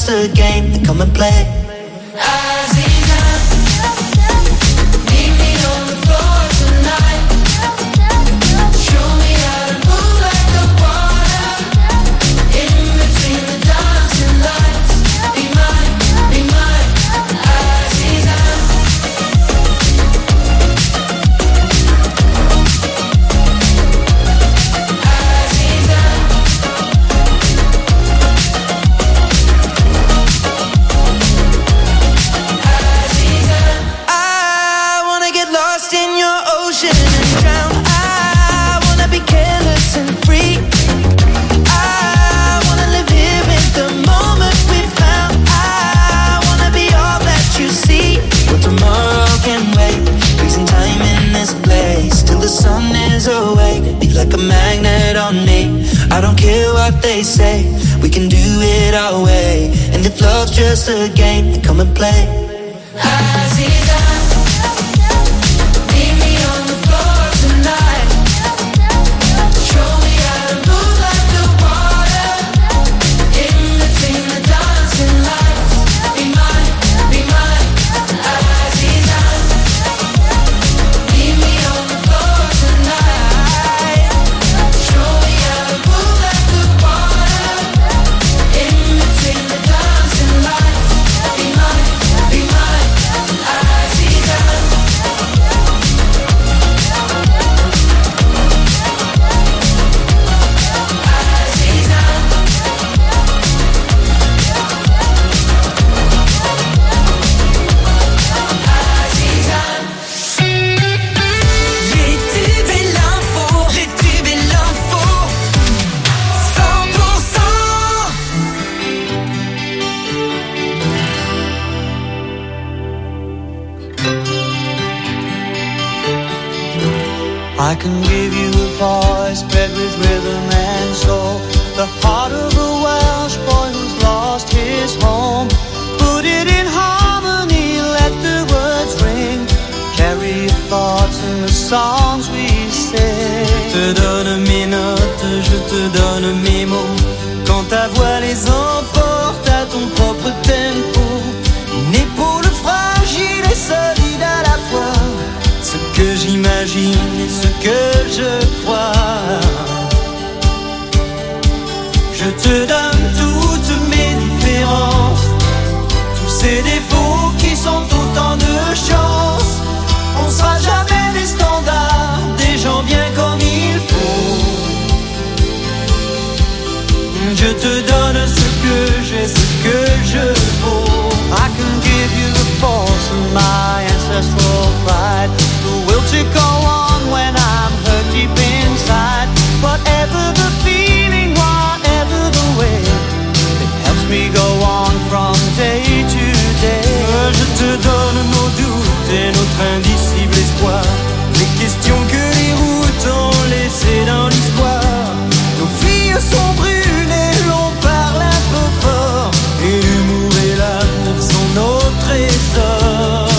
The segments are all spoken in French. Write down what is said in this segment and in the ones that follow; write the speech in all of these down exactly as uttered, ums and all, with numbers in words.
just a game, then come and play. They say we can do it our way, and if love's just a game, then come and play. Aziza, meet me on the floor tonight. Show me how to move like the water in between the dancing lights. Be mine, be mine, Aziza. Meet me on the floor tonight. Show me how to move like the I can give you a voice bred with rhythm and soul, the heart of a Welsh boy who's lost his home. Put it in harmony, let the words ring, carry your thoughts in the songs we sing. Je te donne mes notes, je te donne mes mots, quand ta voix les emporte à ton propre tempo. Une épaule fragile et solide à la fois, ce que j'imagine et ce que je crois. Je te donne toutes mes différences, tous ces défauts qui sont autant de chances. On sera jamais des standards, des gens bien comme il faut. Je te donne ce que j'ai, ce que je vaux. I can give you the force of my ancestral pride, the will to go on when I'm hurt deep inside. Whatever the feeling, whatever the way, it helps me go on from day to day. Je te donne nos doutes et notre indicible espoir, les questions que les routes ont laissées dans l'histoire. Nos filles sont brûlées, l'on parle un peu fort, et l'humour et l'amour sont nos trésors.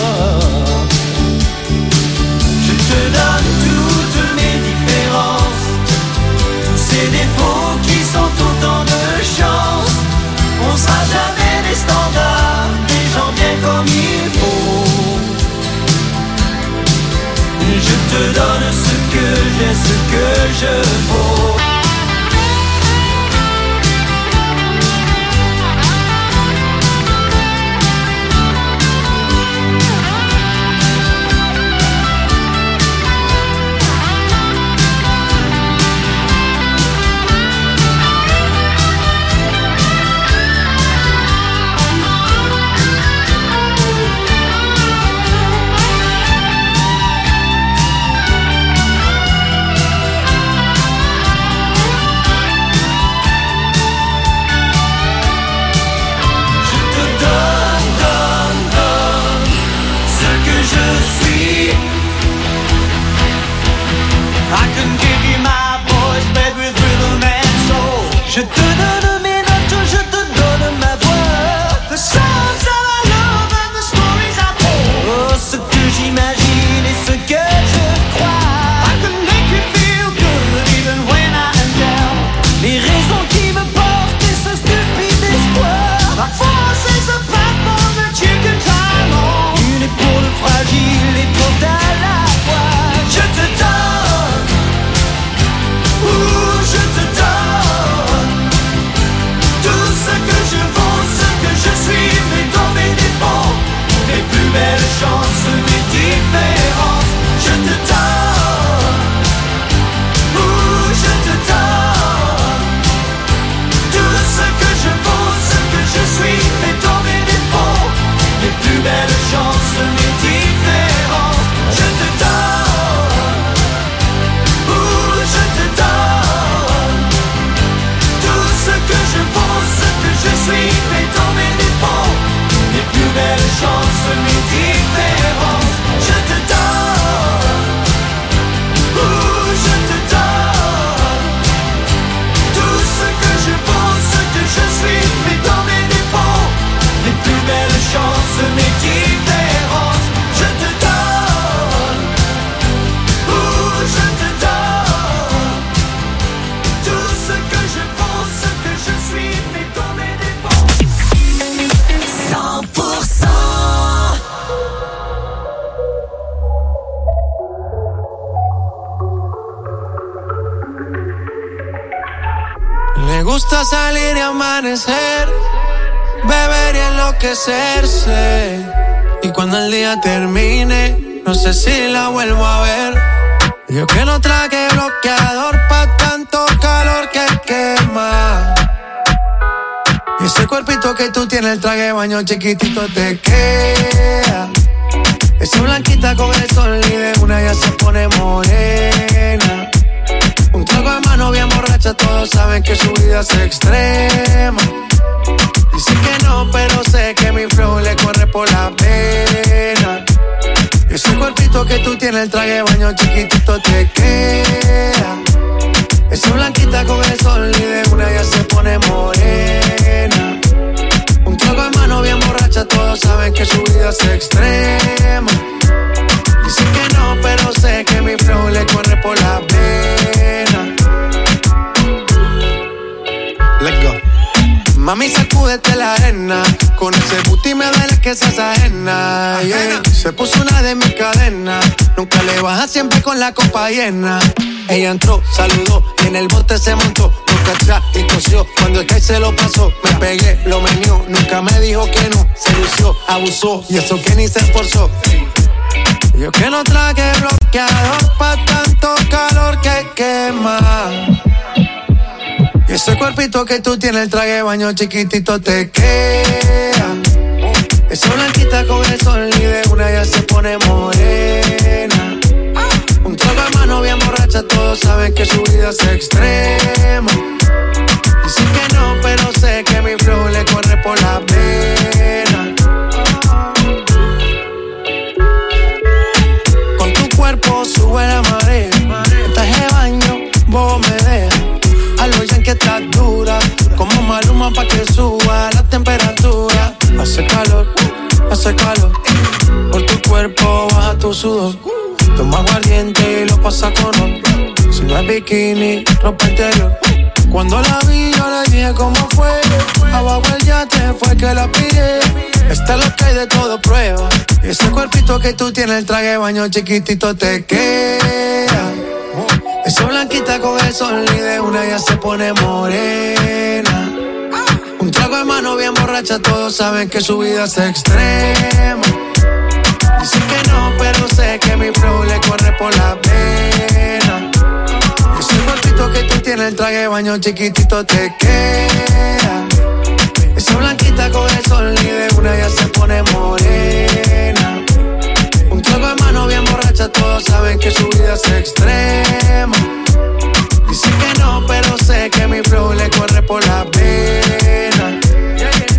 Je te donne toutes mes différences, tous ces défauts qui sont autant de chances. On sera jamais des standards, des gens bien comme il faut. Je te donne ce que j'ai, ce que je vaux. gusta salir y amanecer, beber y enloquecerse. Y cuando el día termine, no sé si la vuelvo a ver. Yo que no traje bloqueador pa' tanto calor que quema. Y ese cuerpito que tú tienes, el traje de baño chiquitito te queda. Esa blanquita con el sol y de una ya se pone morena. Un trago de mano bien borracha, todos saben que su vida es extrema. Dicen que no, pero sé que mi flow le corre por la pena. Ese cuerpito que tú tienes, el traje de baño chiquitito te queda. Esa blanquita con el sol y de una ya se pone morena. Un trago de mano bien borracha, todos saben que su vida es extrema. Dicen que no, pero sé que mi flow le corre por la pena. Let's go. Mami, sacúdete la arena. Con ese booty me duele que seas ajena, yeah. Se puso una de mis cadenas. Nunca le baja, siempre con la copa llena. Ella entró, saludó y en el bote se montó. Nunca atrás y tosió. Cuando el que se lo pasó, me pegué, lo menió. Nunca me dijo que no, se lució, abusó. Y eso que ni se esforzó. Yo que no traje bloqueador pa' tanto calor que quema. Y ese cuerpito que tú tienes, el traje de baño chiquitito te queda. Esa blanquita con el sol y de una ya se pone morena. Un trago de mano bien borracha, todos saben que su vida es extrema. Dicen que no, pero sé que mi flow le corre por la pena. Con tu cuerpo sube la marea. El traje de baño, vos me dejas. Algo dicen que estás dura, como Maluma pa' que suba la temperatura. Hace calor, hace calor. Por tu cuerpo baja tu sudor. Toma aguardiente y lo pasa con ron. Si no es bikini, ropa interior. Cuando la vi yo le dije cómo fue. Abajo el yate fue que la pillé. Esta es lo que hay de todo prueba. Y ese cuerpito que tú tienes, el traje de baño chiquitito te queda. Esa blanquita con el sol y de una ya se pone morena. Un trago de mano bien borracha, todos saben que su vida es extrema. Dicen que no, pero sé que mi flow le corre por la pena. Ese cuerpito que tú tienes, el traje de baño chiquitito te queda. Esa blanquita con el sol y de una ya se pone morena. Un trago de mano bien borracha, todos saben que su vida es extrema. Dicen que no, pero sé que mi flow le corre por la pena. Yeah, yeah.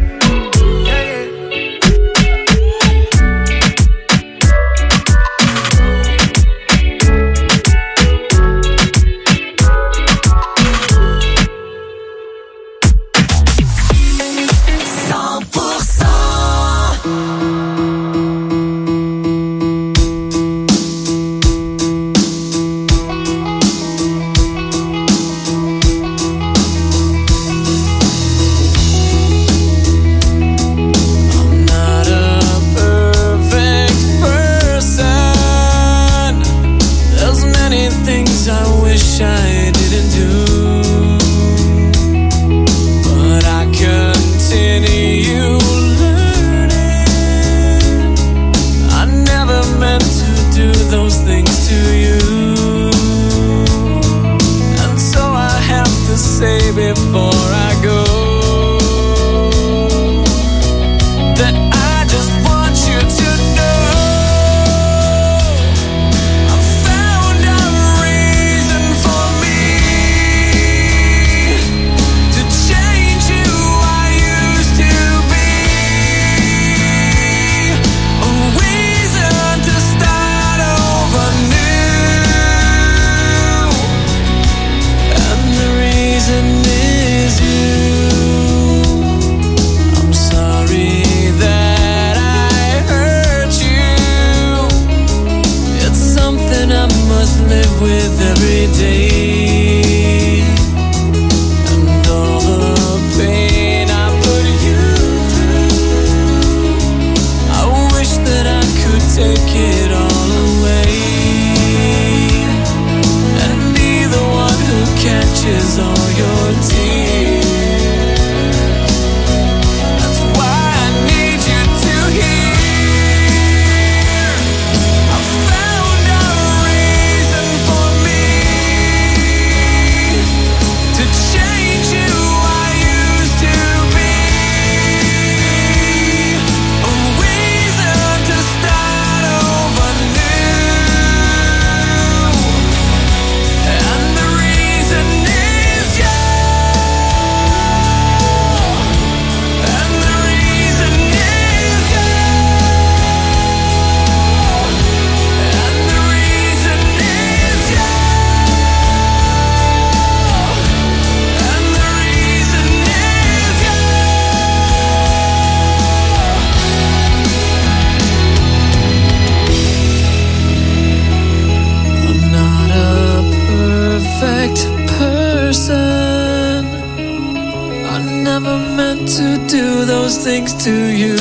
things to you.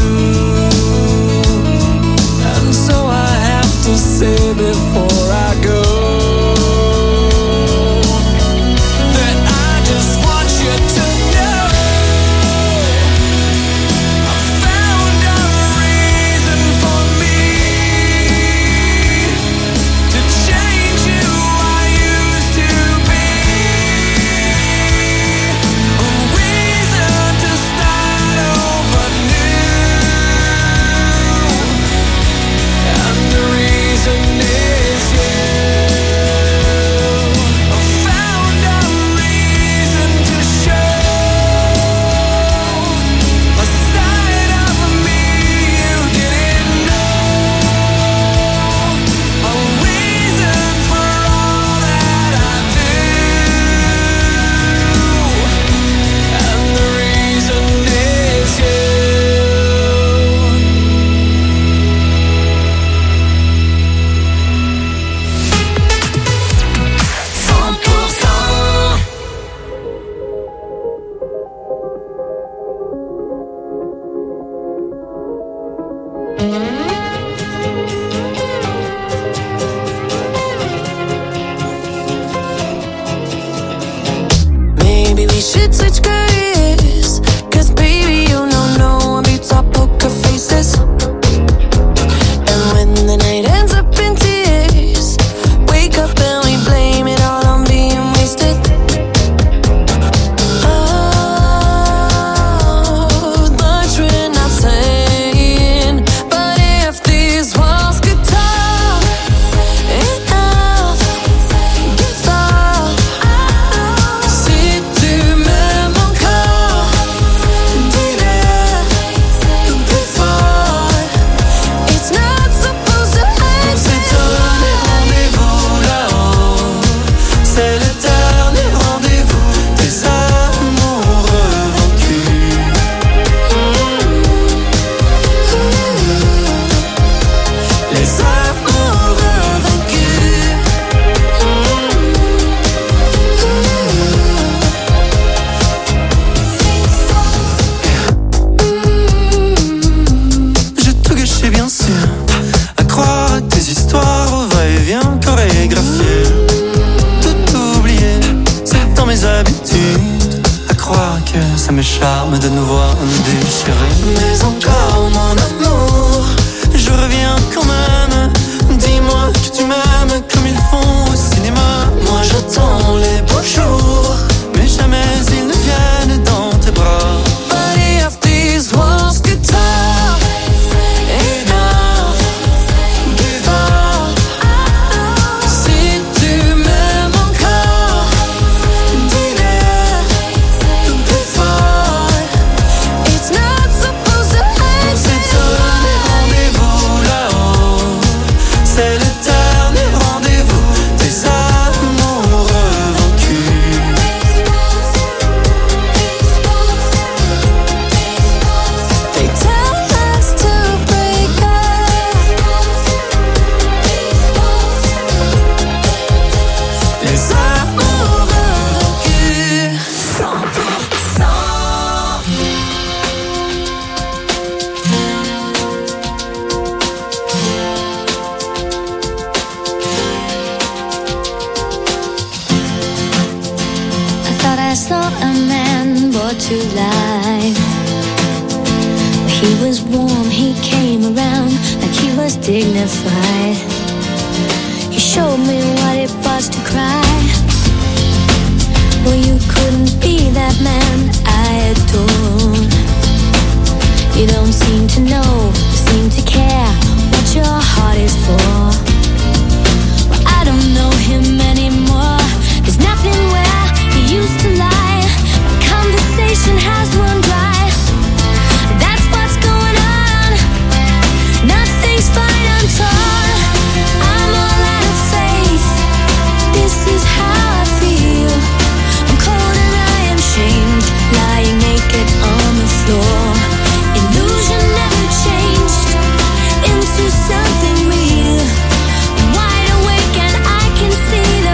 And so I have to say before I go that I just want you to know I found a reason for me to change who I used to be. A reason to start over new. And the reason is you. I found a reason to show a side of me you didn't know. A reason for all that I do. And the reason is you. cent pour cent. Maybe we should switch careers. Cause baby, you know no one beats our poker faces. And when the night ends up in tears, wake up and we blame it all on being wasted. Oh, much we're not saying. But if these walls could talk enough, give up. Si tu m'aimes encore, dis-le plus fort. It's not supposed to end. C'est donné rendez-vous là-haut. C'est l'éternel rendez-vous des amoureux vaincus. Les amoureux vaincus. J'ai tout gâché bien sûr, à croire à tes histoires au va-et-vient chorégraphié. Tout oublié, c'est dans mes habitudes, à croire que ça me charme de nous voir déchirés. Mais encore mon amour, je reviens quand même. Dis-moi que tu m'aimes comme ils font au cinéma. Moi j'attends les beaux jours, mais jamais ils ne viennent dans tes bras. But if these walls could talk enough, give up. Si tu m'aimes encore, dis-le plus fort. It's not supposed to end. C'est donné rendez-vous là-haut. C'est l'éternel rendez-vous des amoureux vaincus. They tell us to break up. Les amoureux vaincus. cent pour cent. I thought I saw a man brought to life. He was warm, he came around like he was dignified. He showed me what it was to cry. Well, you couldn't be that man I adore. You don't seem to know, seem to care what your heart is for. Well, I don't know him anymore. There's nothing where he used to lie. My conversation has run dry. That's what's going on. Nothing's fine, I'm torn. I'm all out of faith. This is how I feel. I'm cold and I am shamed, lying naked on the floor. Illusion never changed into something real. I'm wide awake and I can see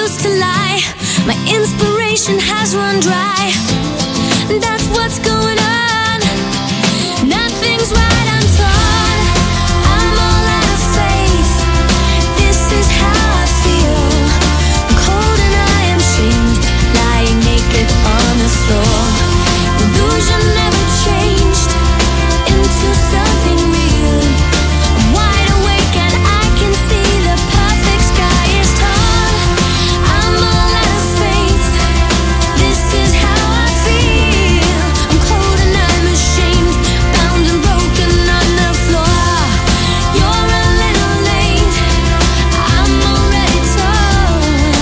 used to lie. My inspiration has run dry. That's what's going on. Nothing's right, I'm torn. I'm all out of faith. This is how I feel. I'm cold and I am shamed, lying naked on the floor. Illusion never changed into something real. I'm wide awake and I can see the perfect sky is tall. I'm all out of faith. This is how I feel. I'm cold and I'm ashamed, bound and broken on the floor. You're a little late, I'm already torn.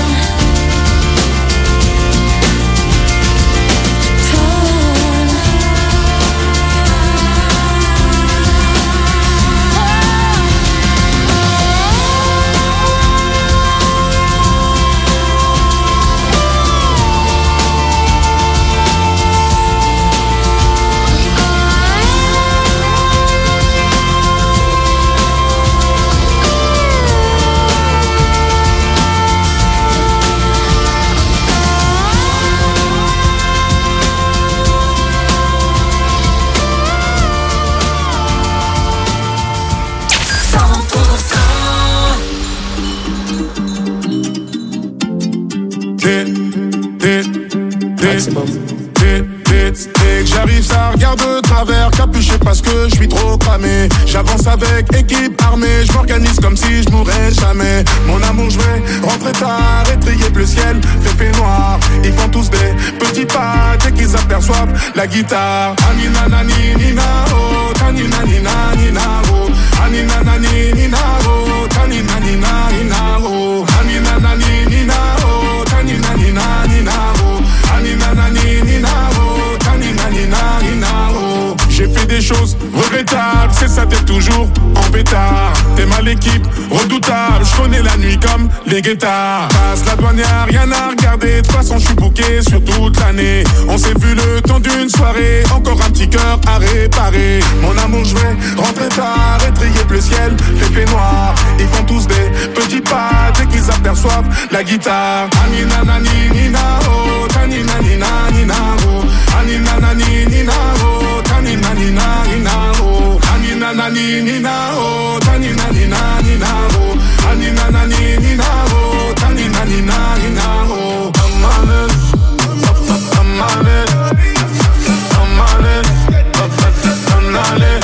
Torn. Dès, dès, dès, dès, dès, dès que j'arrive, ça regarde de travers, capuché parce que je suis trop cramé. J'avance avec équipe armée, je m'organise comme si je mourrais jamais. Mon amour, je vais rentrer tard, étrier bleu ciel, fait fait noir. Ils font tous des petits pas dès qu'ils aperçoivent la guitare. Anina nani nina oh, tanina nina nina oh, anina nani nina oh, tanina nina nina oh, anina nani nina oh, tanina nina nina oh, anina nani nina oh, tanina nina nina oh. J'ai fait des choses regrettables, c'est ça t'es toujours en pétard. T'es mal équipe, redoutable, je connais la nuit comme les guettards. Passe la douane, y'a rien à regarder, de toute façon je suis bouqué sur toute l'année. On s'est vu le temps d'une soirée, encore un petit cœur à réparer. Mon amour, je vais rentrer tard, étrier bleu ciel, fait fait noir. Ils font tous des petits pas dès qu'ils aperçoivent la guitare. Anina nani nina oh, tanina nina nina oh, anina nani nina oh, tanina nina nina oh, anina nani nina oh, tanina nina nina oh, anina nani nina oh, tanina nina nina oh. Amane, amane, amane, amane,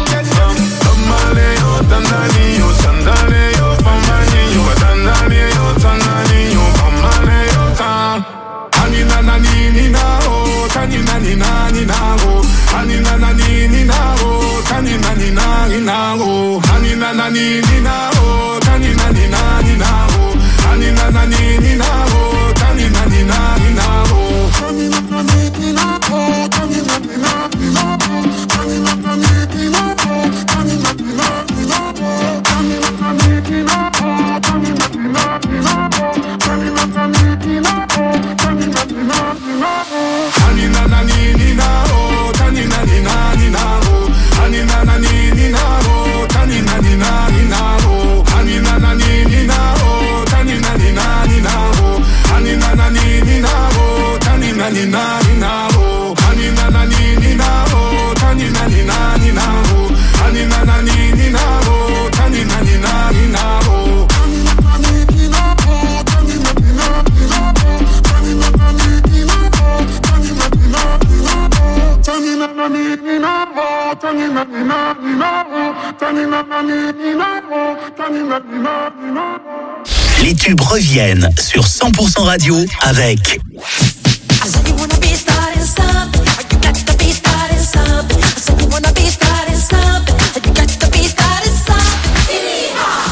amane, oh tanani, oh sandale, oh pamani, oh tanani, oh tanani, oh pamane, oh tan. Anina nani nina oh, tanina nina nina oh, anina nani nina oh, tanina nina nina oh, anina nani nina oh, tanina nina nina oh, anina nani nina oh, tanina nina nina oh, tanina nani nina oh, tanina nina nina oh, tanina nani nina oh, tanina nina nina oh, tanina nani nina oh, tanina nina nina oh, tanina nani nina oh, tanina nina nina oh, anina nani nina oh, tanina nina nina oh, anina nani nina oh, tanina nina nina oh, anina nani nina oh, tanina nina nina oh, anina nani nina oh, tanina nina nina oh, anina nani nina oh, tanina nina nina oh, anina nani nina oh, tanina nina nina oh, anina nani nina oh, tanina nina nina oh, tanina nani nina oh, tanina nina nina oh, tanina nani nina oh, tanina nina nina oh, tanina nani nina oh, tanina nina nina oh. Les tubes reviennent sur cent pour cent Radio avec I said you wanna be starting something, you got to be starting something. I said you wanna be starting something, you got to be starting something.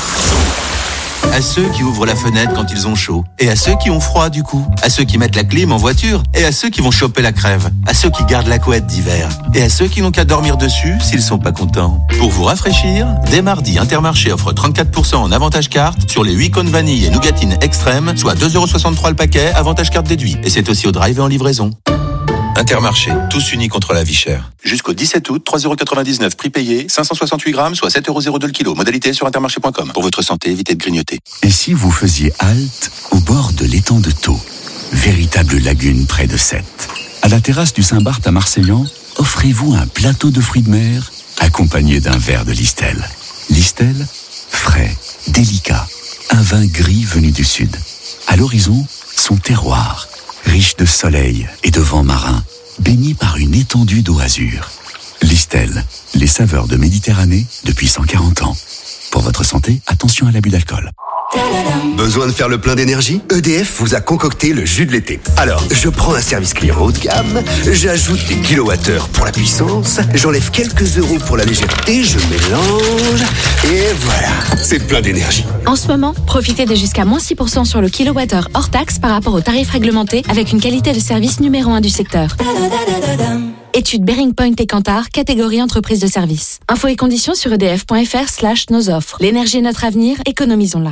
À ceux qui ouvrent la fenêtre quand ils ont chaud, et à ceux qui ont froid du coup, à ceux qui mettent la clim en voiture, et à ceux qui vont choper la crève, à ceux qui gardent la couette d'hiver, et à ceux qui n'ont qu'à dormir dessus s'ils sont pas contents. Pour vous rafraîchir, dès mardi, Intermarché offre trente-quatre pour cent en avantage carte sur les huit cônes vanille et nougatine extrême, soit deux euros soixante-trois le paquet, avantage carte déduit. Et c'est aussi au drive et en livraison. Intermarché, tous unis contre la vie chère. Jusqu'au dix-sept août, trois euros quatre-vingt-dix-neuf prix payé, cinq cent soixante-huit grammes, soit sept euros zéro deux le kilo. Modalité sur intermarché point com. Pour votre santé, évitez de grignoter. Et si vous faisiez halte au bord de l'étang de Thau, véritable lagune près de Sète. À la terrasse du Saint-Barth à Marseillan, offrez-vous un plateau de fruits de mer accompagné d'un verre de Listel. Listel, frais, délicat, un vin gris venu du sud. À l'horizon, son terroir, riche de soleil et de vent marin, baigné par une étendue d'eau azur. Listel, les saveurs de Méditerranée depuis cent quarante ans. Pour votre santé, attention à l'abus d'alcool. Besoin de faire le plein d'énergie? E D F vous a concocté le jus de l'été. Alors, je prends un service client haut de gamme, j'ajoute des kilowattheures pour la puissance, j'enlève quelques euros pour la légèreté, je mélange, et voilà, c'est plein d'énergie. En ce moment, profitez de jusqu'à moins six pour cent sur le kilowattheure hors taxe par rapport au tarif réglementé avec une qualité de service numéro un du secteur. Étude Bearing Point et Kantar, catégorie entreprise de service. Infos et conditions sur edf.fr slash nos offres. L'énergie est notre avenir, économisons-la.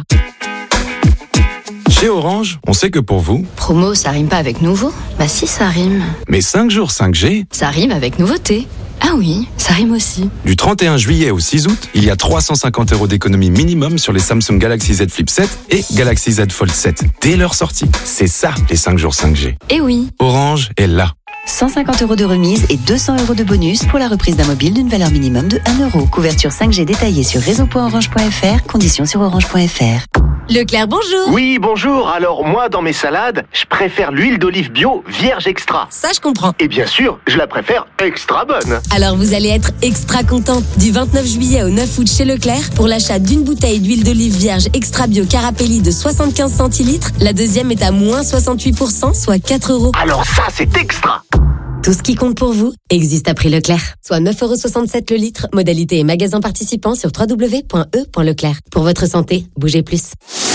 Chez Orange, on sait que pour vous... Promo, ça rime pas avec nouveau? Bah si, ça rime. Mais cinq jours cinq G... Ça rime avec nouveauté. Ah oui, ça rime aussi. Du trente et un juillet au six août, il y a trois cent cinquante euros d'économie minimum sur les Samsung Galaxy Z Flip sept et Galaxy Z Fold sept. Dès leur sortie. C'est ça, les cinq jours cinq G. Eh oui. Orange est là. cent cinquante euros de remise et deux cents euros de bonus pour la reprise d'un mobile d'une valeur minimum de un euro. Couverture cinq G détaillée sur réseau point orange point f r, conditions sur orange point f r. Leclerc, bonjour. Oui, bonjour. Alors moi, dans mes salades, je préfère l'huile d'olive bio vierge extra. Ça, je comprends. Et bien sûr, je la préfère extra bonne. Alors vous allez être extra content. Du vingt-neuf juillet au neuf août chez Leclerc, pour l'achat d'une bouteille d'huile d'olive vierge extra bio Carapelli de soixante-quinze centilitres, la deuxième est à moins soixante-huit pour cent, soit quatre euros. Alors ça, c'est extra. Tout ce qui compte pour vous existe à prix Leclerc. Soit neuf euros soixante-sept le litre. Modalité et magasin participant sur w w w point e point leclerc. Pour votre santé, bougez plus.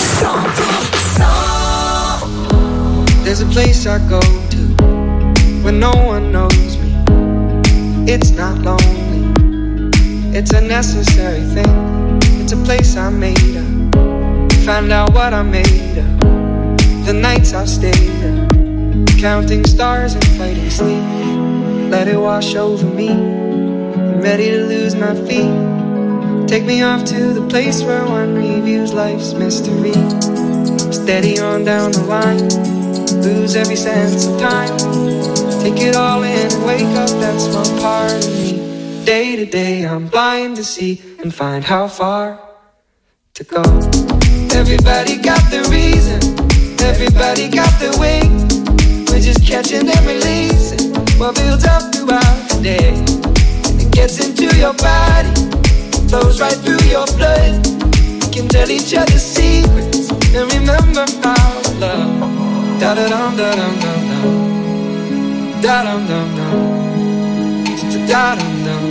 There's a place I go to when no one knows me. It's not lonely. It's a necessary thing. It's a place I made up. Find out what I made of. The nights I've stayed up. Counting stars and fighting sleep. Let it wash over me. I'm ready to lose my feet. Take me off to the place where one reviews life's mystery. Steady on down the line. Lose every sense of time. Take it all in and wake up that small part of me. Day to day I'm blind to see and find how far to go. Everybody got their reason. Everybody got their way. We're just catching and releasing what builds up throughout the day. It gets into your body, flows right through your blood. We can tell each other secrets and remember our love. Da da dum da dum dum dum, da dum dum dum, da dum dum,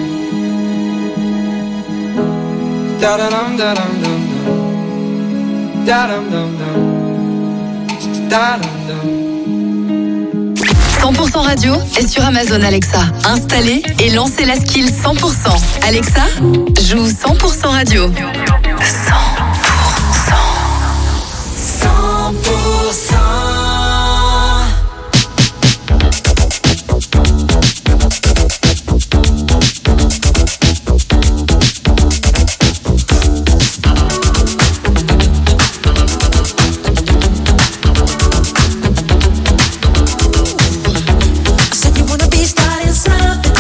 da da dum da dum dum dum, da dum dum dum, da dum dum. cent pour cent radio est sur Amazon Alexa. Installez et lancez la skill cent pour cent. Alexa, joue cent pour cent radio. cent pour cent. cent pour cent.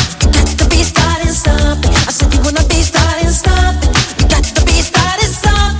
Something.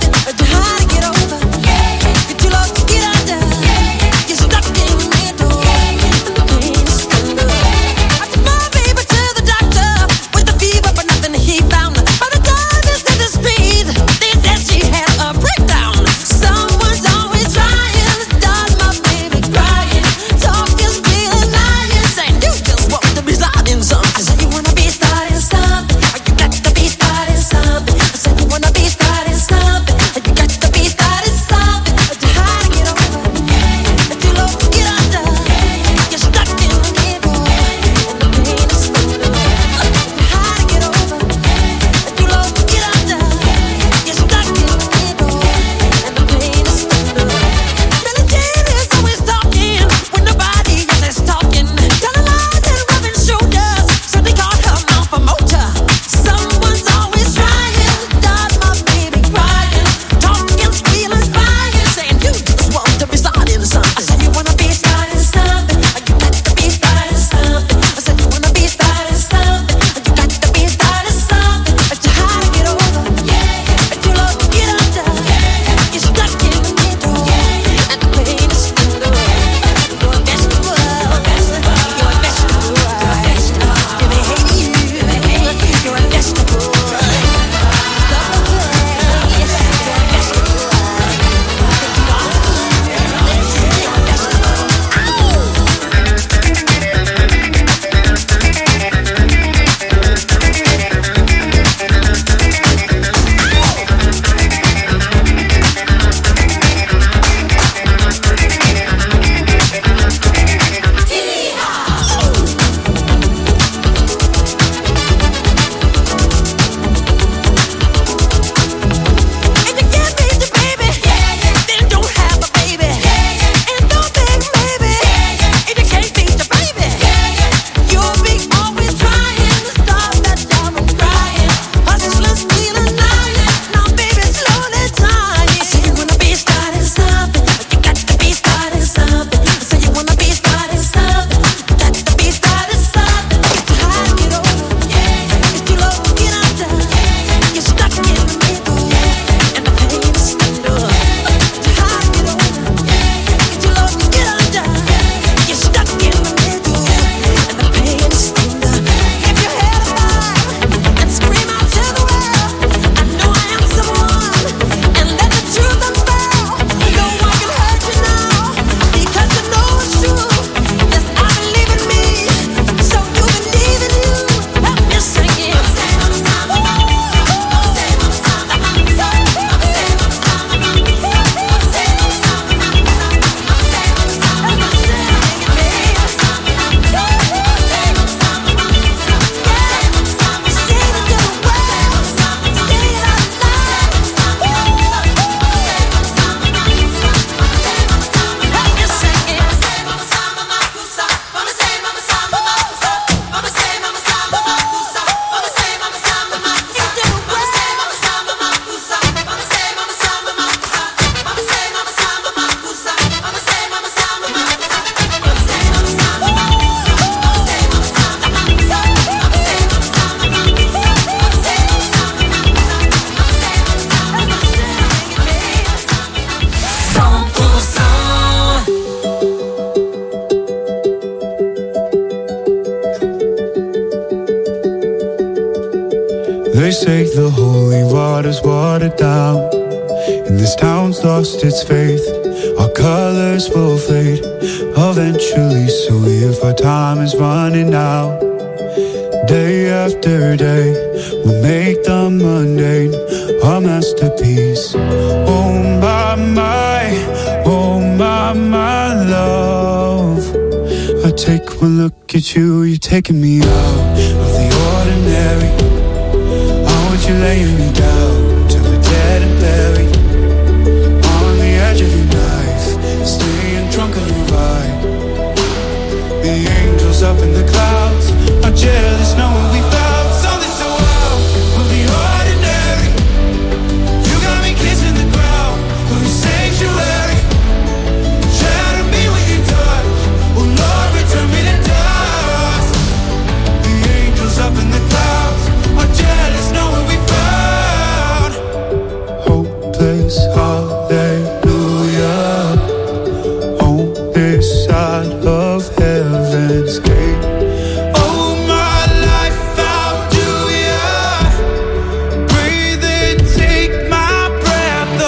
They say the holy water's watered down, and this town's lost its faith. Our colors will fade eventually, so if our time is running out, day after day, we'll make the mundane our masterpiece. Oh my, my, oh my, my love. I take one look at you, you're taking me out of the ordinary. I want you laying me down till we're dead and buried, on the edge of your knife, staying drunk on your vibe. The angels up in the clouds are jealous knowing we found something so out of the ordinary. You got me kissing the ground of your sanctuary. Shadow me with your touch, oh Lord, return me to dust. The angels up in the clouds are jealous knowing we found hopeless hallelujah on this side of heaven's gate. Oh my life, how do ya breathe and take my breath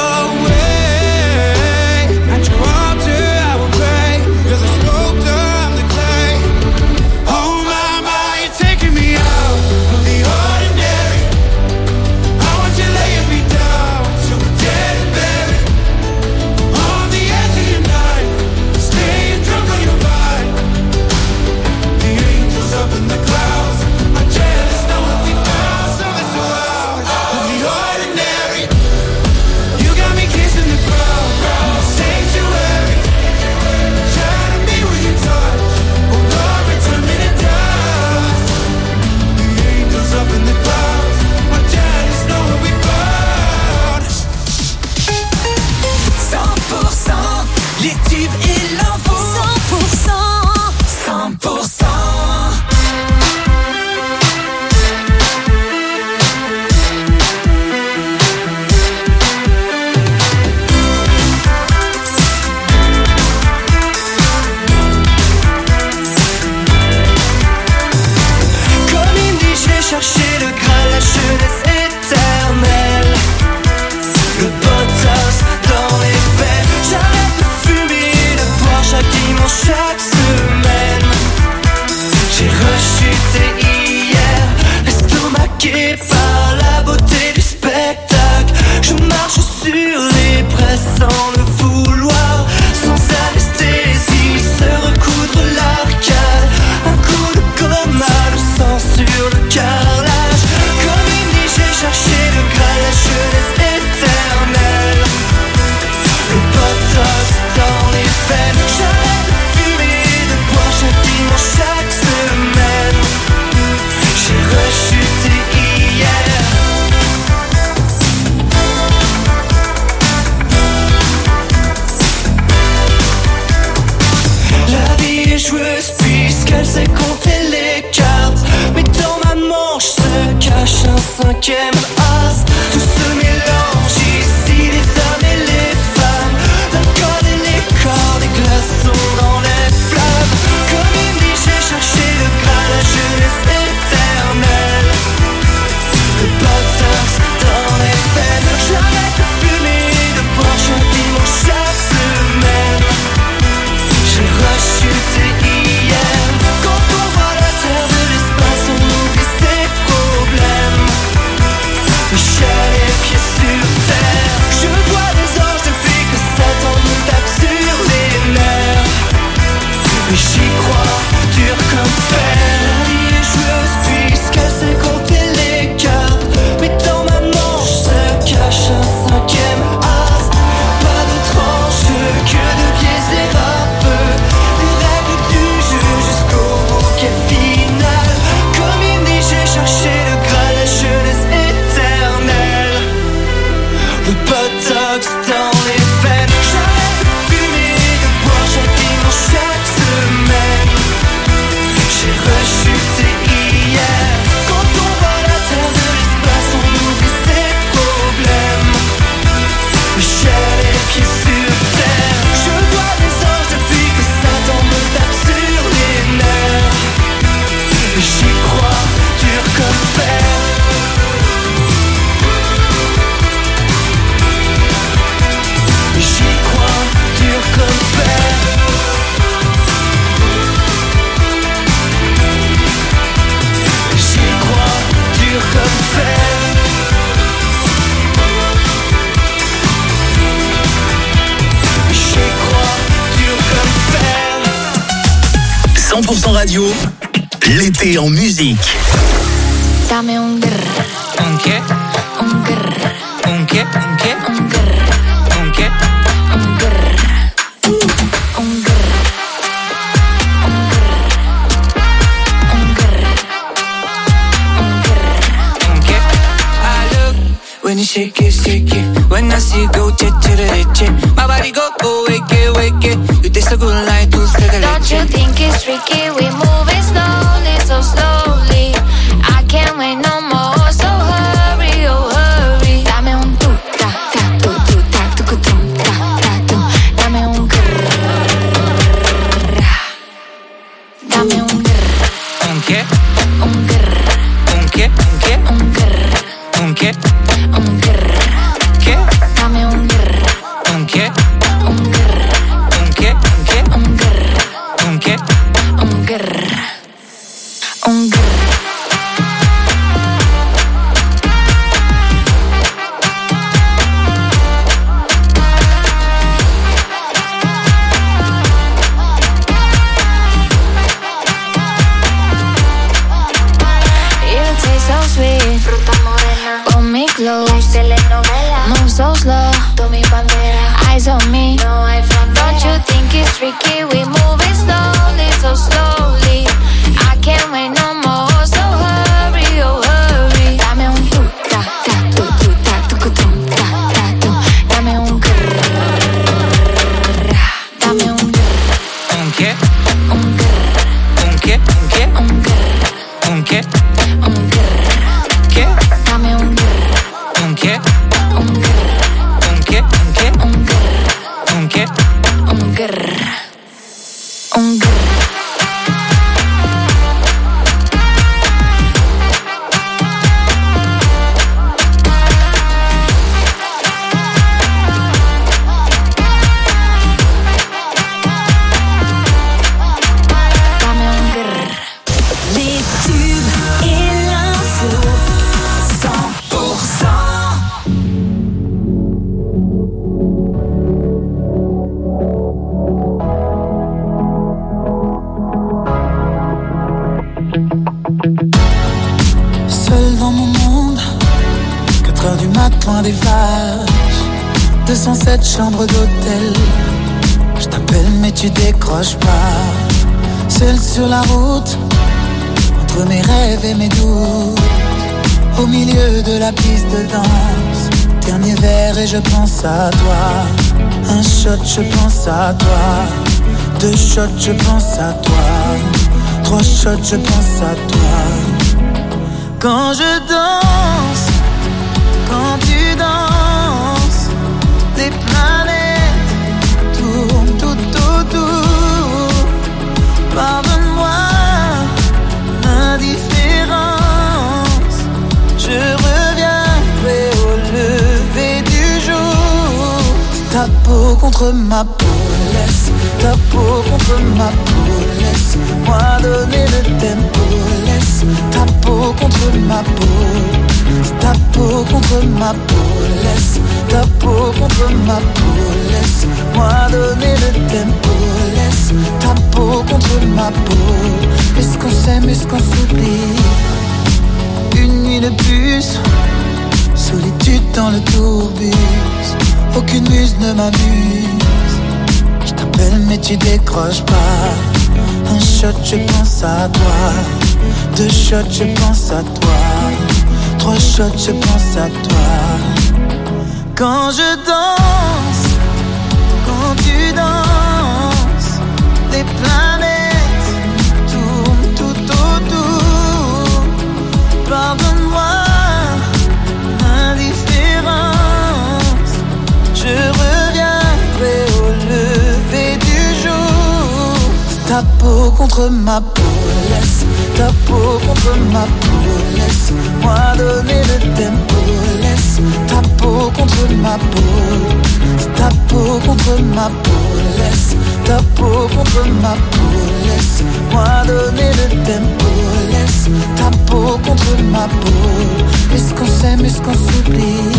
away? At your altar I will pray, you're the sculptor, I'm the clay. Oh my, my, you're taking me out of the ordinary. I want you laying me down till we're dead and buried, on the edge of your knife, staying drunk on your vibe. The angels up in the clouds are jealous knowing we found something so out of the ordinary. You got me kissing the ground, sanctuary. Shadow me with your touch, oh Lord, return me to dust. The angels up in the clouds are jealous knowing we found cent pour cent, les tubes et l'info. cent pour cent, cent pour cent. Comme il dit, j'ai cherché le Graal, la jeunesse éternelle. Le potos dans les veines. J'arrête de fumer, de boire chaque dimanche, chaque semaine. J'ai rechuté hier, estomaqué par la beauté du spectacle. Je marche sur les braises sans le vouloir, sans anesthésie, se recoudre l'arcade. Un coup de coma, le sang sur le carrelage. Comme il dit, j'ai cherché le Graal, la jeunesse éternelle. Le potos dans les veines. J'arrête de fumer, de boire chaque dimanche, chaque semaine. J'ai rechuté hier. La vie est joueuse puisqu'elle sait compter les cartes. Mais dans ma manche se cache un cinquième as. Tout se mélange ici, les hommes et les femmes, l'alcool et les corps, des glaçons dans les flammes. Comme il dit, j'ai cherché le Graal, la jeunesse éternelle. Le botox dans les veines. J'arrête de fumer, de boire chaque dimanche, chaque semaine. J'ai rechuté hier. Quand on voit la terre de l'espace, on oublie ses problèmes. J'ai les pieds sur terre. Je vois des anges depuis que Satan me tape sur les nerfs. Mais j'y crois, dur comme fer. La vie est joueuse puisqu'elle sait compter les cartes. Mais dans ma manche se cache un cinquième as. Pas d'autre enjeu que de biaiser un peu les règles du jeu jusqu'au bouquet final. Comme il dit, j'ai cherché le Graal, la jeunesse éternelle. Le botox dans les veines. J'arrête de fumer, de boire chaque dimanche, chaque semaine. J'ai cent pour cent radio, l'été en musique. Dame un grr. ¿Un qué? Un grr. ¿Un qué? ¿Un qué? Un grr. ¿Un qué? Un grr. Un grr. Un grr. Un grr. Un grr. ¿Un qué? I look when you shake it, shake it. When I see you go, che che de che. My body go go, wake it, wake it. You taste so good like dulce de leche. Don't you think it's tricky? We moving slowly, so slowly. I can't wait no more, so hurry, oh hurry. Dame un tu ta ta tu tu ta tu tu tum ta ta tu. Dame un grrr. Dame un grrr. ¿Un qué? Un grrr. ¿Un qué? ¿Un qué? Un grrr. ¿Un qué? Un grrr. ¿Qué? Dame un grrr. ¿Un qué? Un grrr. ¿Un qué? ¿Un qué? Un grrr. ¿Un qué? Un grrr. Un grrr. You taste so sweet, fruta morena. Hold me close, telenovela. Move so slow, tú mi bandera. Eyes on me, no hay frontera. Don't you think it's tricky? We moving slowly, so slowly. I can't wait no more, so hurry, oh hurry. Dame un tu ta ta tu tu ta tu tu tum ta ta tu. Dame un grrr. Dame un grrr. ¿Un qué? Un grrr. ¿Un qué? ¿Un qué? Un grrr. ¿Un qué? Un grrr. ¿Qué? Dame un grrr. ¿Un qué? Un grrr. ¿Un qué? ¿Un qué? Un grrr. ¿Un qué? Un grrr. Un grrr. Dame un grrr. Les tubes et l'info, cent pour cent. Seul dans mon monde, quatre heures du mat, loin des vaches. deux cent sept chambres d'hôtel. Je t'appelle mais tu décroches pas. Seul sur la route, entre mes rêves et mes doutes. Au milieu de la piste de danse, dernier verre et je pense à toi. Un shot, je pense à toi. Deux shots, je pense à toi. Trois shots, je pense à toi. Quand je danse, quand tu danses, les planètes tournent tout autour. Pardonne-moi l'indifférence, je reviendrai au lever du jour. Ta peau contre ma peau, laisse ta peau contre ma peau, laisse-moi donner le tempo, laisse ta peau contre ma peau, ta peau contre ma peau, laisse ta peau contre ma peau, laisse-moi donner le tempo, laisse ta peau contre ma peau. Est-ce qu'on s'aime, est-ce qu'on s'oublie? Une nuit de plus, solitude dans le tourbus, aucune muse ne m'amuse. Je t'appelle mais tu décroches pas. Un shot, je pense à toi. Deux shots, je pense à toi. Trois shots, je pense à toi. Quand je danse, quand tu danses, les planètes tournent tout autour. Pardonne-moi l'indifférence, je reviendrai au lever du jour. Ta peau contre ma peau, laisse ta peau contre ma peau, laisse-moi donner le tempo, laisse ta peau contre ma peau, ta peau contre ma peau, laisse ta peau contre ma peau, laisse-moi donner le tempo, laisse ta peau contre ma peau. Est-ce qu'on s'aime, est-ce qu'on s'oublie?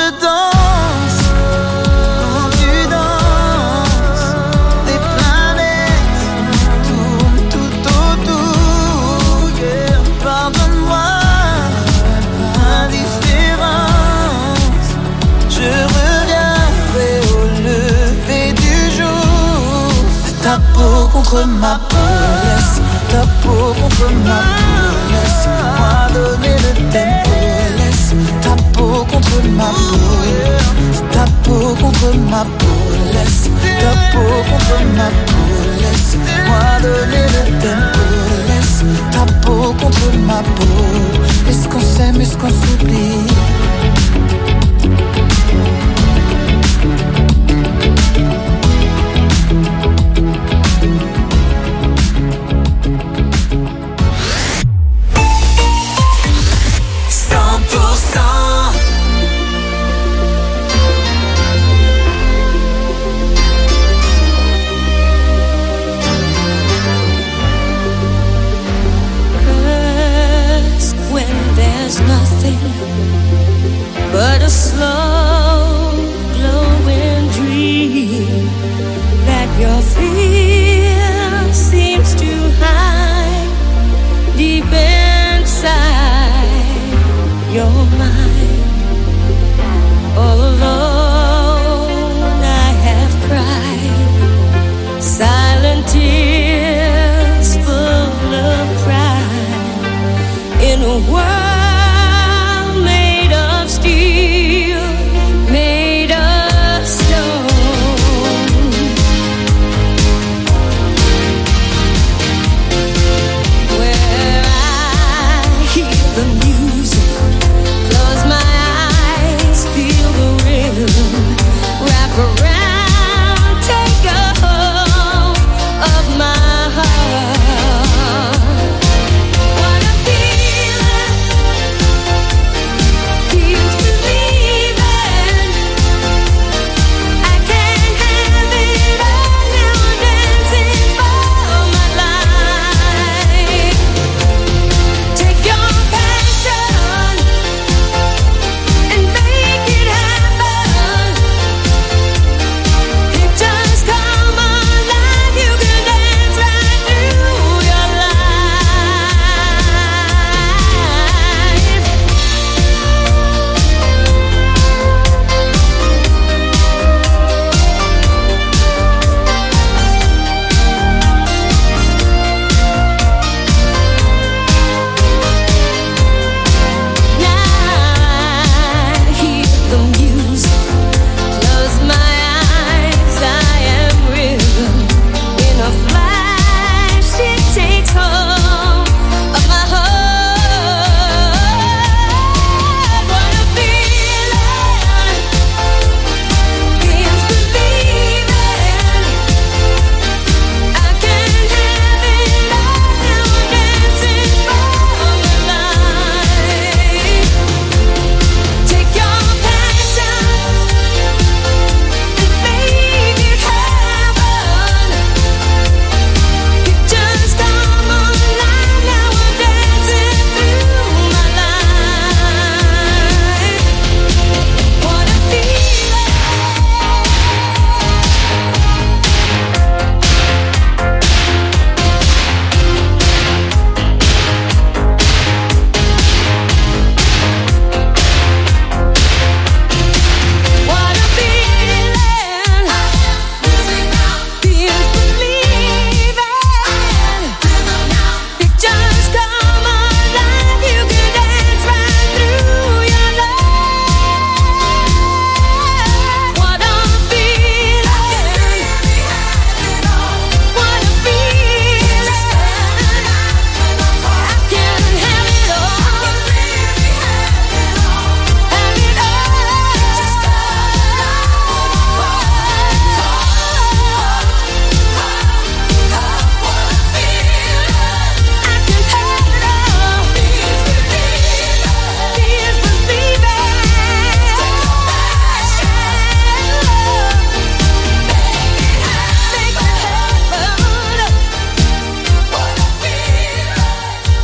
je danse, quand tu danses, des planètes tournent tout autour. Yeah. Pardonne-moi, indifférence, je reviendrai au lever du jour. Ta peau contre ma peau, laisse ta peau contre ma peau, laisse-moi donner le tempo. Laisse ta peau contre ma peau, ta peau contre ma peau, laisse ta peau contre ma peau, laisse-moi donner le tempo. Laisse ta peau contre ma peau. Est-ce qu'on s'aime, est-ce qu'on s'oublie? But a slow glowing dream that your fear seems to hide deep inside your mind. All alone I have cried silent tears full of pride in a world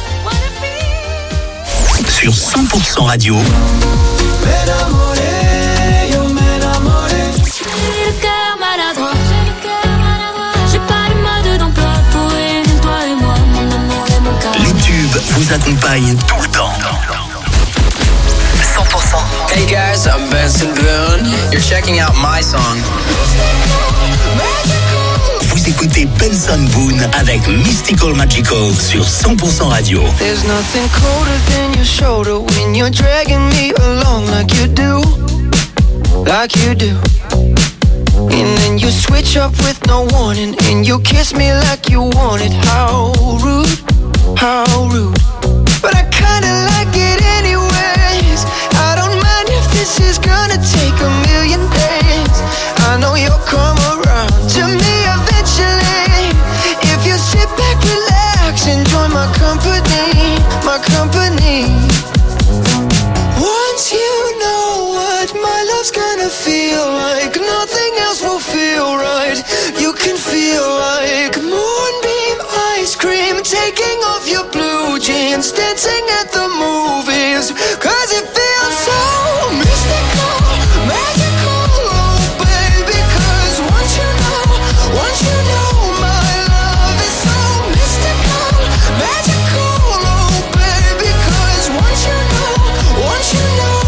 sur cent pour cent Radio. nous accompagne tout le temps. cent pour cent. Hey guys, I'm Benson Boone. You're checking out my song. Vous écoutez Benson Boone avec Mystical Magical sur cent pour cent Radio. There's nothing colder than your shoulder when you're dragging me along like you do, like you do. And then you switch up with no warning, and you kiss me like you want it. How rude, how rude. But I kinda like it anyways. I don't mind if this is gonna take a million days. I know you'll come around to me eventually. If you sit back, relax, enjoy my company, my company. Once you know what my love's gonna feel like, nothing else will feel right. You can feel like moonbeam ice cream, taking off your blue jeans, dancing at the movies, cause it feels so mystical, magical, oh baby, cause once you know, once you know my love is so mystical, magical, oh baby, cause once you know, once you know,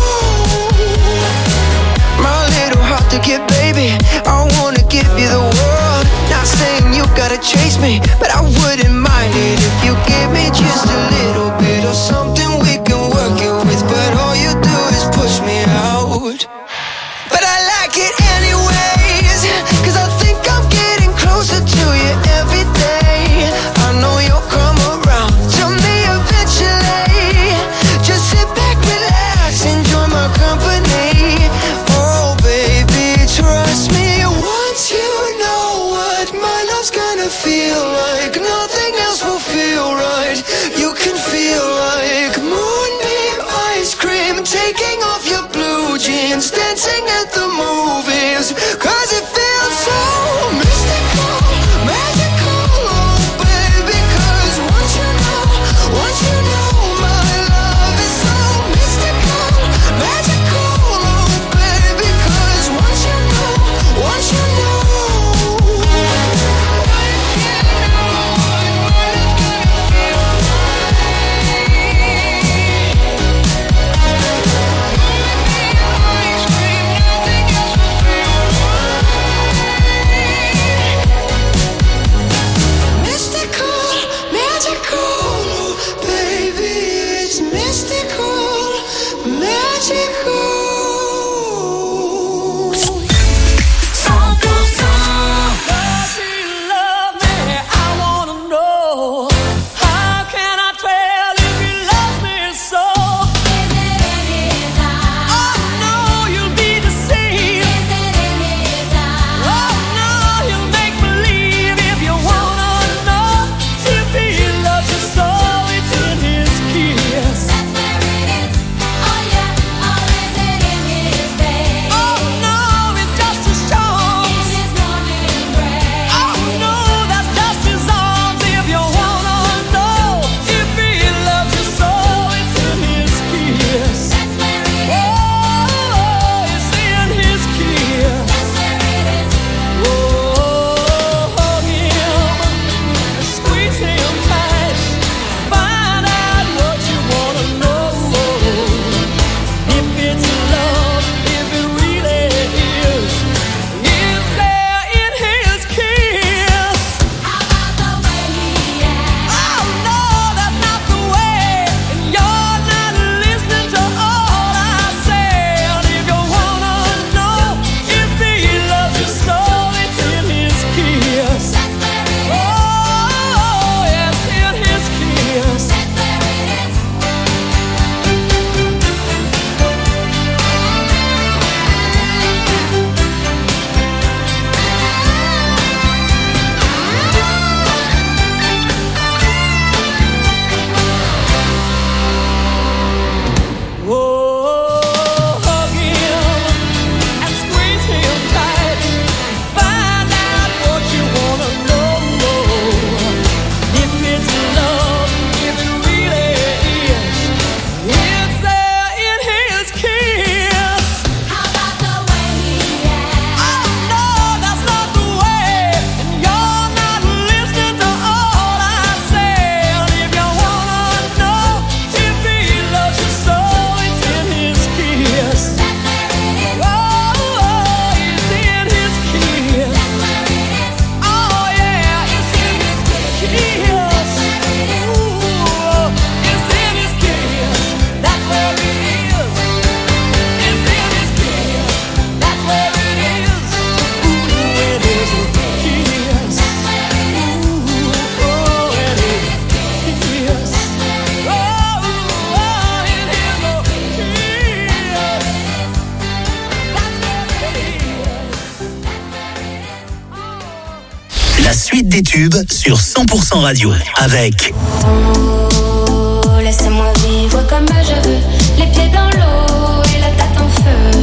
my little heart to give, baby, I wanna give you the world. Not saying you gotta chase me, but I wouldn't mind it if you give me just a little bit of something we can work it with. But all you do is push me out. But I like it anyways, cause I think I'm getting closer to you every day. I know you'll come around to me eventually. Just sit back, relax, enjoy my company. Oh baby, trust me, once you know what my love's gonna feel like, nothing else will feel right. You can feel like moonbeam ice cream, taking off your blue jeans, dancing at the movies, cause it feels so mystical, magical, oh baby, cause once you know, once you know my love is so mystical, magical, oh baby, cause once you know, once you know. Nothing La suite des tubes sur cent pour cent Radio avec Oh, laissez-moi vivre comme je veux, les pieds dans l'eau et la tête en feu.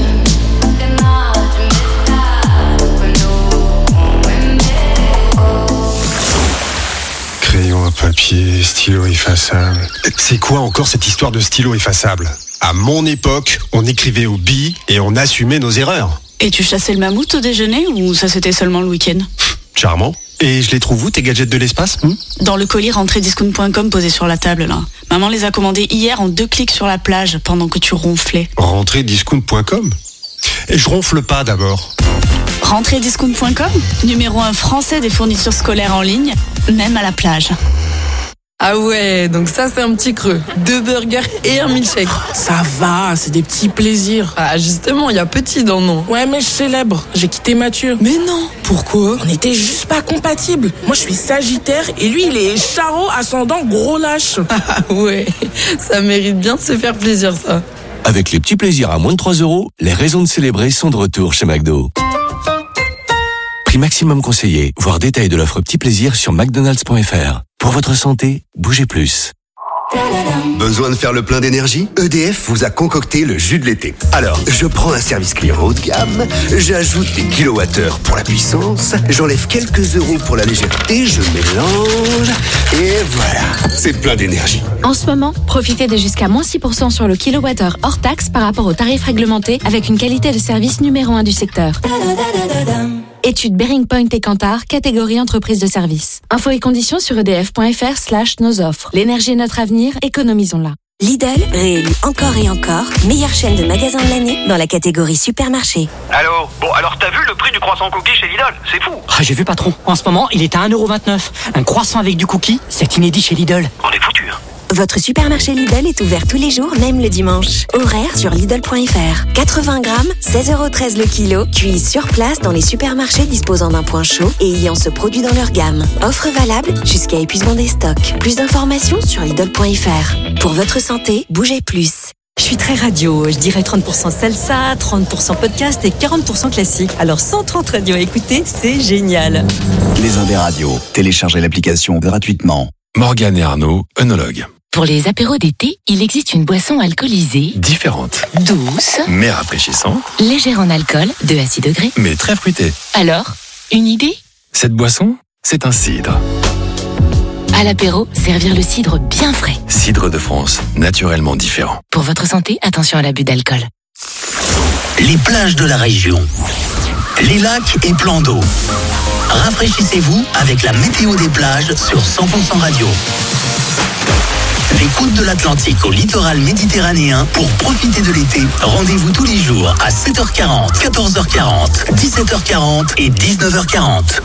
Crayon à papier, stylo effaçable. C'est quoi encore cette histoire de stylo effaçable? À mon époque, on écrivait au bi et on assumait nos erreurs. Et tu chassais le mammouth au déjeuner ou ça c'était seulement le week-end? Charmant. Et je les trouve où, tes gadgets de l'espace? hmm Dans le colis rentrée discount point com posé sur la table là. Maman les a commandés hier en deux clics sur la plage pendant que tu ronflais. rentrée discount point com? Et je ronfle pas d'abord. rentrée discount point com, numéro un français des fournitures scolaires en ligne, même à la plage. Ah ouais, donc ça c'est un petit creux. Deux burgers et un milkshake. Ça va, c'est des petits plaisirs. Ah justement, il y a petit dans le nom. Ouais, mais je célèbre. J'ai quitté Mathieu. Mais non. Pourquoi? On était juste pas compatibles. Moi je suis Sagittaire et lui il est Charo ascendant gros lâche. Ah ouais, ça mérite bien de se faire plaisir ça. Avec les petits plaisirs à moins de trois euros, les raisons de célébrer sont de retour chez McDo. Prix maximum conseillé, voire détail de l'offre Petit Plaisir sur mcdonalds point f r. Pour votre santé, bougez plus. Besoin de faire le plein d'énergie? E D F vous a concocté le jus de l'été. Alors, je prends un service client haut de gamme, j'ajoute des kilowattheures pour la puissance, j'enlève quelques euros pour la légèreté, je mélange, et voilà, c'est plein d'énergie. En ce moment, profitez de jusqu'à moins six pour cent sur le kilowattheure hors taxe par rapport au tarif réglementé avec une qualité de service numéro un du secteur. Étude Bearing Point et Kantar, catégorie entreprise de service. Infos et conditions sur edf.fr slash nos offres. L'énergie est notre avenir, économisons-la. Lidl, réélu encore et encore, meilleure chaîne de magasins de l'année dans la catégorie supermarché. Allô? Bon, alors t'as vu le prix du croissant cookie chez Lidl? C'est fou. Ah, j'ai vu patron. En ce moment, il est à un euro vingt-neuf. Un croissant avec du cookie, c'est inédit chez Lidl. On est foutus. Votre supermarché Lidl est ouvert tous les jours, même le dimanche. Horaire sur Lidl point f r. quatre-vingts grammes, seize euros treize le kilo, cuits sur place dans les supermarchés disposant d'un point chaud et ayant ce produit dans leur gamme. Offre valable jusqu'à épuisement des stocks. Plus d'informations sur Lidl point f r. Pour votre santé, bougez plus. Je suis très radio, je dirais trente pour cent salsa, trente pour cent podcast et quarante pour cent classique. Alors cent trente radios à écouter, c'est génial. Les Indes radios, téléchargez l'application gratuitement. Morgane et Arnaud, œnologues. Pour les apéros d'été, il existe une boisson alcoolisée, Différente, douce, mais rafraîchissante, légère en alcool, deux à six degrés. mais très fruitée. Alors, une idée? Cette boisson, c'est un cidre. À l'apéro, servir le cidre bien frais. Cidre de France, naturellement différent. Pour votre santé, attention à l'abus d'alcool. Les plages de la région, les lacs et plans d'eau. Rafraîchissez-vous avec la météo des plages sur cent pour cent Radio. Les côtes de l'Atlantique au littoral méditerranéen pour profiter de l'été. Rendez-vous tous les jours à sept heures quarante, quatorze heures quarante, dix-sept heures quarante et dix-neuf heures quarante.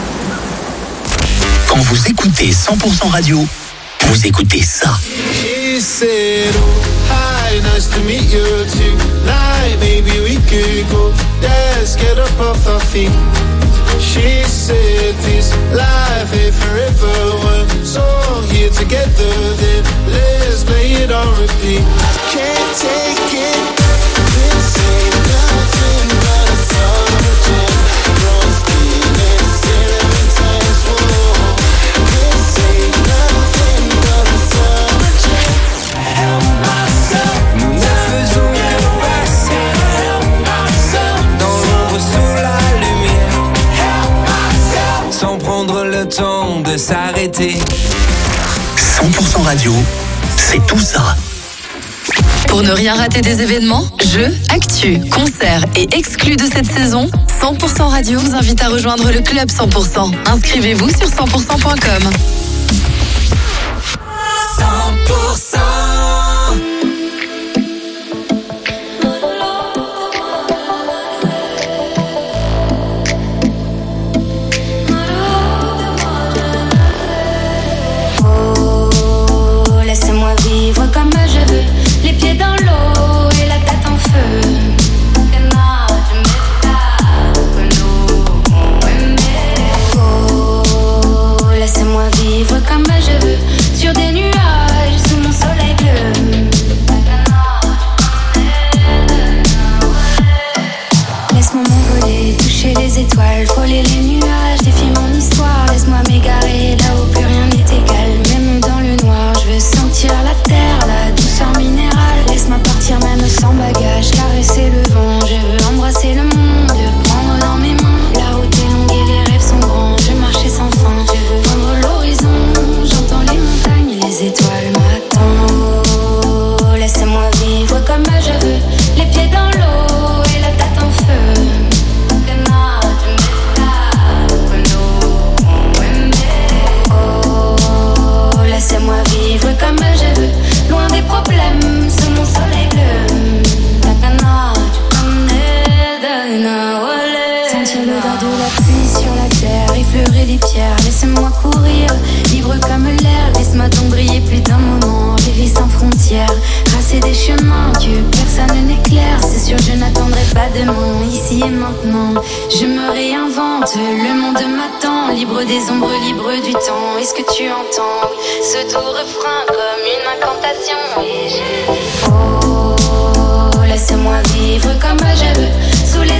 Quand vous écoutez cent pour cent Radio, vous écoutez ça. She said, oh, hi, nice to meet you tonight. Maybe we could go, let's get up off our feet. She said this life ain't forever. We're so here together, then let's play it on repeat. Can't take it, this ain't nothing but a summer jam. Run stealing, seven times more. This ain't nothing but a summer jam. Help myself, nous ne faisons que passer. Help myself, dans l'ombre sous la lumière. Help myself, sans prendre le temps de s'arrêter. cent pour cent Radio, c'est tout ça. Pour ne rien rater des événements, jeux, actus, concerts et exclus de cette saison, cent pour cent Radio vous invite à rejoindre le club cent pour cent. Inscrivez-vous sur cent pour cent point com. cent pour cent. Oh, laissez-moi vivre comme je veux, les pieds dans l'eau et la tête en feu. Oh, laissez-moi vivre comme je veux, sur des nuages sous mon soleil bleu. Laisse-moi m'envoler, toucher les étoiles, frôler les nuages, défier mon histoire, laisse solitaire, effleurer les pierres, laisse-moi courir, libre comme l'air, laisse-moi donc briller plus d'un moment, rêver sans frontières, tracer des chemins que personne n'éclaire, c'est sûr je n'attendrai pas demain, ici et maintenant, je me réinvente, le monde m'attend, libre des ombres, libre du temps, est-ce que tu entends ce doux refrain comme une incantation, et je dis oh, laisse-moi vivre comme je veux.